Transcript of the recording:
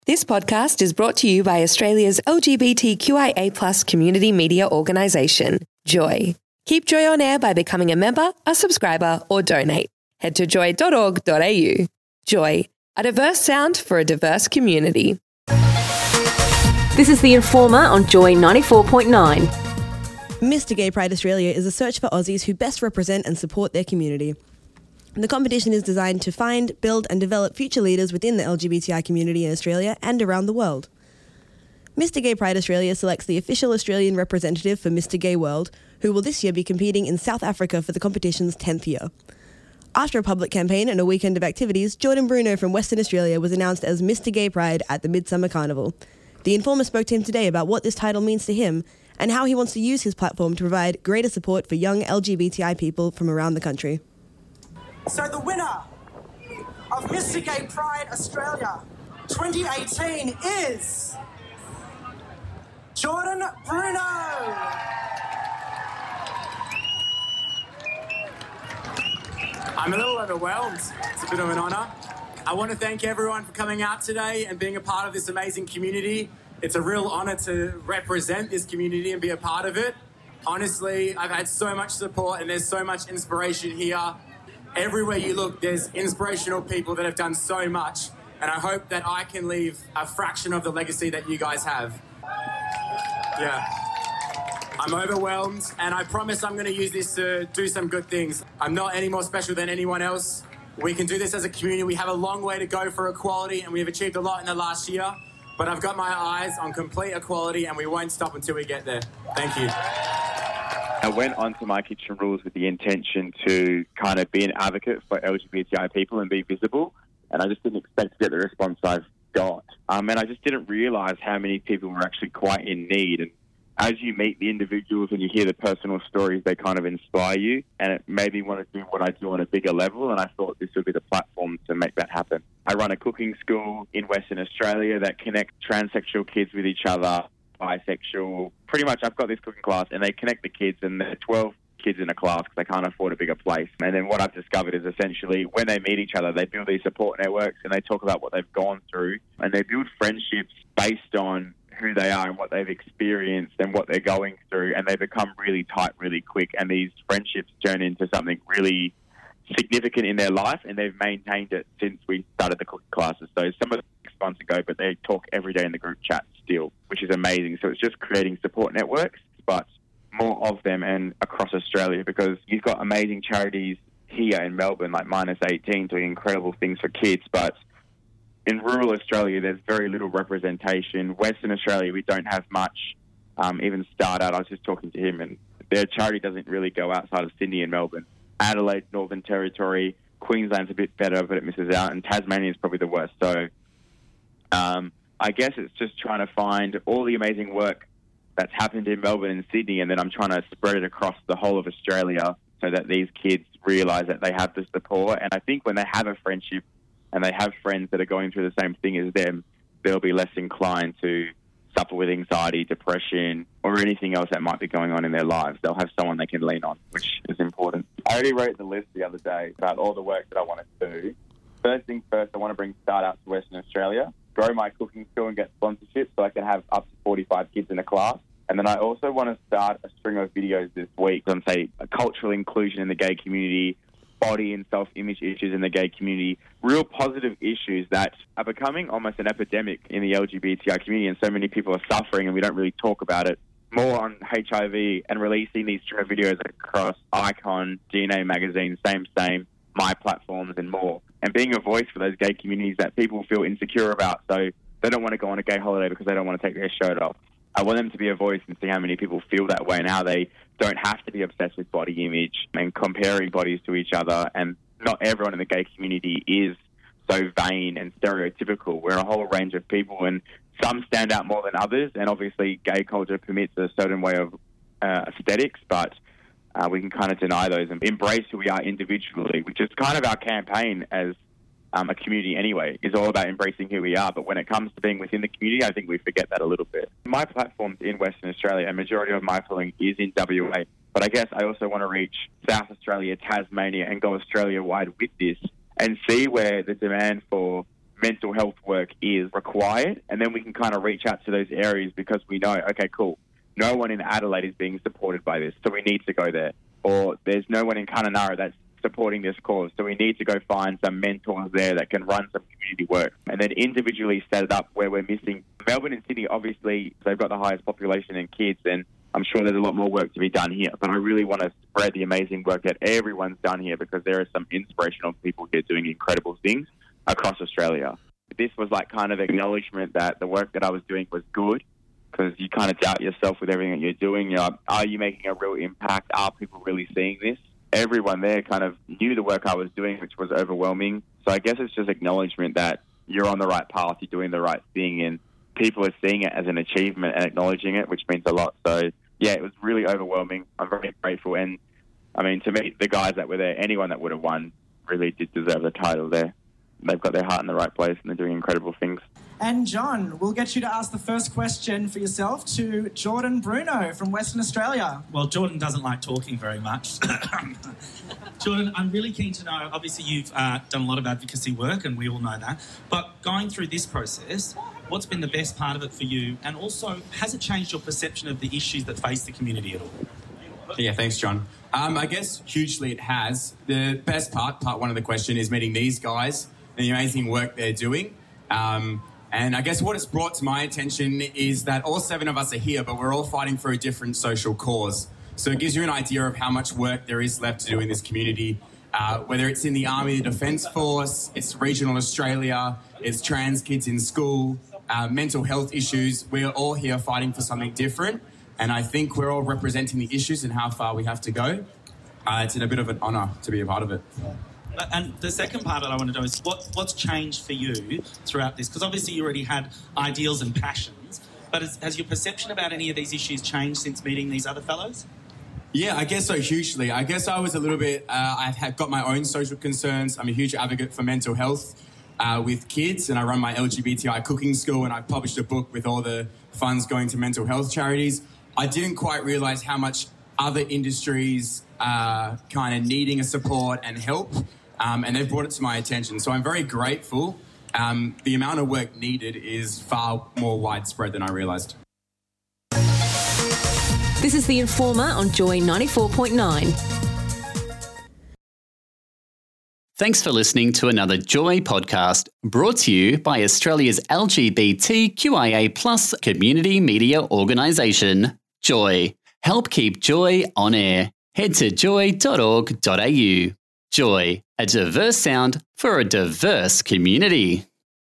This podcast is brought to you by Australia's LGBTQIA+ community media organisation, Joy. Keep Joy on air by becoming a member, a subscriber, or donate. Head to joy.org.au. Joy, a diverse sound for a diverse community. This is The Informer on Joy 94.9. Mr Gay Pride Australia is a search for Aussies who best represent and support their community. The competition is designed to find, build and develop future leaders within the LGBTI community in Australia and around the world. Mr Gay Pride Australia selects the official Australian representative for Mr Gay World, who will this year be competing in South Africa for the competition's 10th year. After a public campaign and a weekend of activities, Jordan Bruno from Western Australia was announced as Mr Gay Pride at the Midsummer Carnival. The Informer spoke to him today about what this title means to him and how he wants to use his platform to provide greater support for young LGBTI people from around the country. So the winner of Mr Gay Pride Australia 2018 is Jordan Bruno. I'm a little overwhelmed. It's a bit of an honour. I want to thank everyone for coming out today and being a part of this amazing community. It's a real honour to represent this community and be a part of it. Honestly, I've had so much support and there's so much inspiration here. Everywhere you look, there's inspirational people that have done so much, and I hope that I can leave a fraction of the legacy that you guys have. Yeah. I'm overwhelmed, and I promise I'm going to use this to do some good things. I'm not any more special than anyone else. We can do this as a community. We have a long way to go for equality, and we've achieved a lot in the last year, but I've got my eyes on complete equality, and we won't stop until we get there. Thank you. I went onto My Kitchen Rules with the intention to kind of be an advocate for LGBTI people and be visible, and I just didn't expect to get the response I've got. And I just didn't realise how many people were actually quite in need. And as you meet the individuals and you hear the personal stories, they kind of inspire you, and it made me want to do what I do on a bigger level, and I thought this would be the platform to make that happen. I run a cooking school in Western Australia that connects transsexual kids with each other, bisexual. Pretty much I've got this cooking class and they connect the kids, and there are 12 kids in a class because they can't afford a bigger place. And then what I've discovered is essentially when they meet each other, they build these support networks and they talk about what they've gone through, and they build friendships based on who they are and what they've experienced and what they're going through, and they become really tight really quick, and these friendships turn into something really significant in their life, and they've maintained it since we started the cooking classes. So some of them 6 months ago, but they talk every day in the group chat still, which is amazing. So it's just creating support networks, but more of them and across Australia, because you've got amazing charities here in Melbourne, like Minus 18, doing incredible things for kids, but in rural Australia, there's very little representation. Western Australia, we don't have much. Even Start Out, I was just talking to him, and their charity doesn't really go outside of Sydney and Melbourne. Adelaide, Northern Territory, Queensland's a bit better, but it misses out, and Tasmania is probably the worst. So I guess it's just trying to find all the amazing work that's happened in Melbourne and Sydney, and then I'm trying to spread it across the whole of Australia so that these kids realise that they have the support. And I think when they have a friendship and they have friends that are going through the same thing as them, they'll be less inclined to suffer with anxiety, depression, or anything else that might be going on in their lives. They'll have someone they can lean on, which is important. I already wrote the list the other day about all the work that I want to do. First thing first, I want to bring Start Out to Western Australia, grow my cooking skill and get sponsorships so I can have up to 45 kids in a class. And then I also want to start a string of videos this week on, say, cultural inclusion in the gay community, body and self-image issues in the gay community, real positive issues that are becoming almost an epidemic in the LGBTI community, and so many people are suffering and we don't really talk about it. More on HIV and releasing these string of videos across Icon, DNA Magazine, Same, my platforms and more. And being a voice for those gay communities that people feel insecure about, so they don't want to go on a gay holiday because they don't want to take their shirt off. I want them to be a voice and see how many people feel that way and how they don't have to be obsessed with body image and comparing bodies to each other. And not everyone in the gay community is so vain and stereotypical. We're a whole range of people, and some stand out more than others. And obviously gay culture permits a certain way of aesthetics, but we can kind of deny those and embrace who we are individually, which is kind of our campaign as a community anyway, is all about embracing who we are. But when it comes to being within the community, I think we forget that a little bit. My platform's in Western Australia, and majority of my following is in WA. But I guess I also want to reach South Australia, Tasmania, and go Australia-wide with this and see where the demand for mental health work is required, and then we can kind of reach out to those areas because we know, okay, cool, no one in Adelaide is being supported by this, so we need to go there. Or there's no one in Kununurra that's supporting this cause, so we need to go find some mentors there that can run some community work, and then individually set it up where we're missing. Melbourne and Sydney, obviously, they've got the highest population in kids, and I'm sure there's a lot more work to be done here, but I really want to spread the amazing work that everyone's done here because there are some inspirational people here doing incredible things across Australia. This was like kind of acknowledgement that the work that I was doing was good, because you kind of doubt yourself with everything that you're doing. You know, are you making a real impact? Are people really seeing this? Everyone there kind of knew the work I was doing, which was overwhelming. So I guess it's just acknowledgement that you're on the right path, you're doing the right thing, and people are seeing it as an achievement and acknowledging it, which means a lot. So, yeah, it was really overwhelming. I'm very grateful. And, I mean, to me, the guys that were there, anyone that would have won really did deserve the title there. They've got their heart in the right place and they're doing incredible things. And John, we'll get you to ask the first question for yourself to Jordan Bruno from Western Australia. Well, Jordan doesn't like talking very much. Jordan, I'm really keen to know, obviously you've done a lot of advocacy work and we all know that, but going through this process, what's been the best part of it for you? And also, has it changed your perception of the issues that face the community at all? Yeah, thanks, John. I guess hugely it has. The best part one of the question, is meeting these guys and the amazing work they're doing. And I guess what it's brought to my attention is that all 7 of us are here, but we're all fighting for a different social cause. So it gives you an idea of how much work there is left to do in this community, whether it's in the Army, the Defence Force, it's regional Australia, it's trans kids in school, mental health issues. We're all here fighting for something different. And I think we're all representing the issues and how far we have to go. It's a bit of an honour to be a part of it. And the second part that I want to know is what's changed for you throughout this? Because obviously you already had ideals and passions, but has your perception about any of these issues changed since meeting these other fellows? Yeah, I guess so, hugely. I guess I was a little bit, I've got my own social concerns. I'm a huge advocate for mental health with kids, and I run my LGBTI cooking school, and I've published a book with all the funds going to mental health charities. I didn't quite realise how much other industries are kind of needing a support and help. And they've brought it to my attention. So I'm very grateful. The amount of work needed is far more widespread than I realised. This is The Informer on Joy 94.9. Thanks for listening to another Joy podcast brought to you by Australia's LGBTQIA+ community media organisation, Joy. Help keep Joy on air. Head to joy.org.au. Joy, a diverse sound for a diverse community.